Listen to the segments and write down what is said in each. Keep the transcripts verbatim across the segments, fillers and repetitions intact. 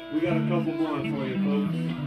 We got a couple more for you, folks.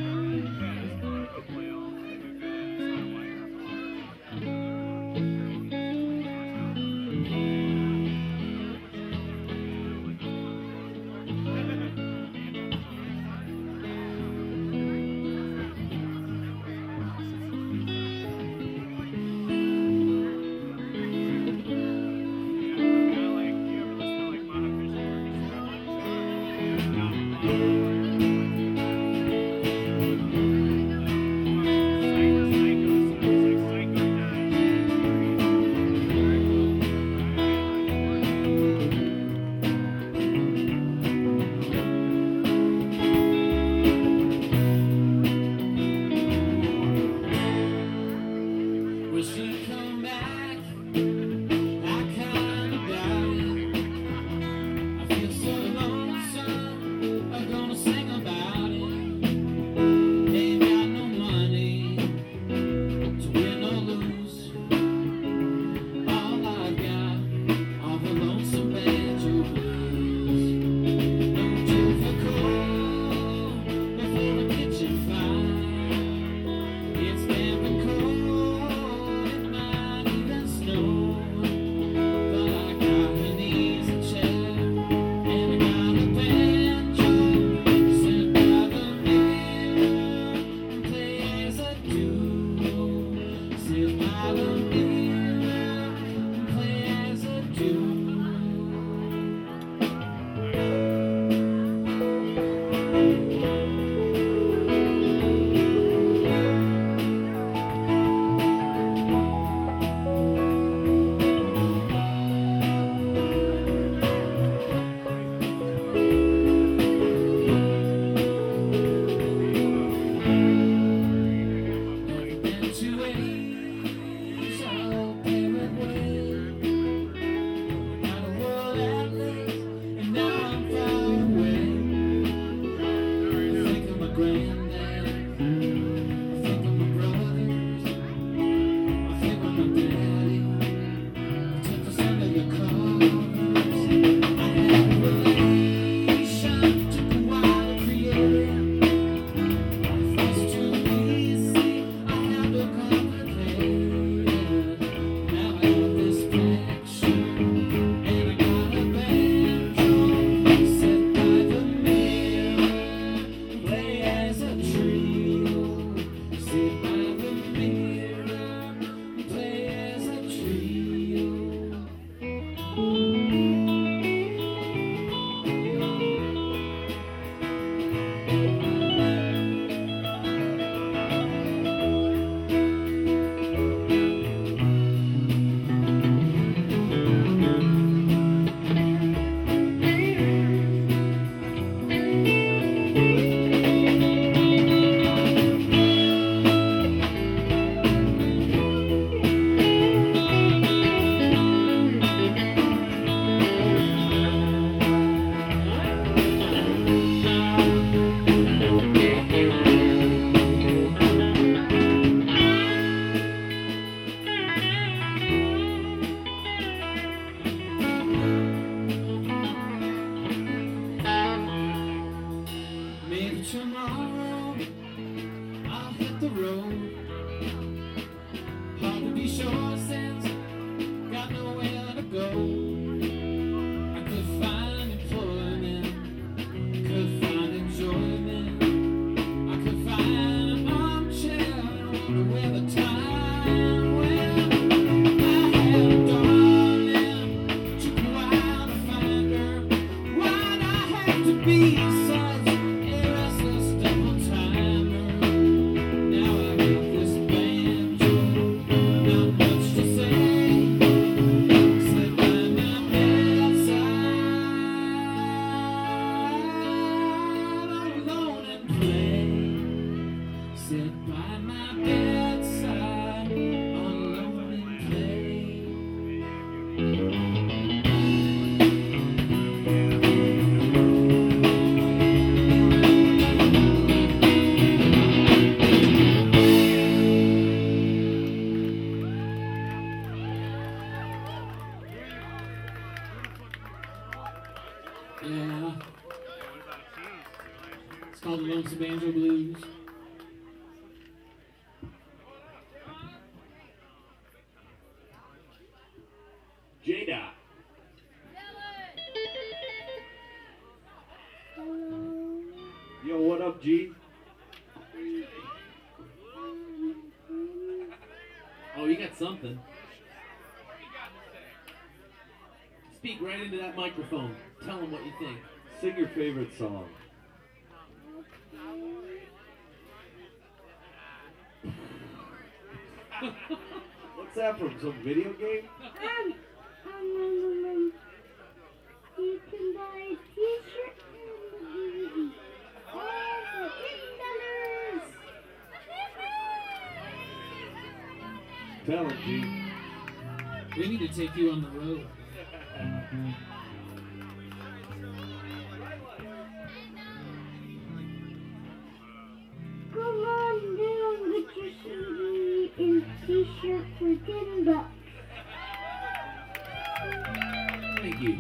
Tomorrow I'll hit the road. Hard to be sure since got nowhere to go. I could find employment, could find enjoyment. I could find an armchair and wonder where the time went. I had a darling, took a while to find her. Why'd I have to be such a restless double timer? Now I got called the Lonesome Banjo Blues. Jada. Yo, what up, G? Oh, you got something. Speak right into that microphone. Tell them what you think. Sing your favorite song. What's that from? Some video game? Um, um, um, you can buy a t-shirt and a D V D. All for ten dollars. Tell him, G. We need to take you on the road. Come on down, get your C D and t-shirt for ten bucks. Thank you.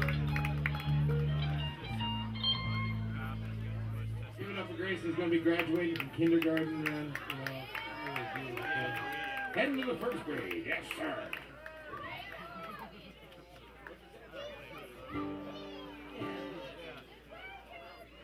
Give it up for Grace, who's going to be graduating from kindergarten and, you know, heading to the first grade. Yes, sir.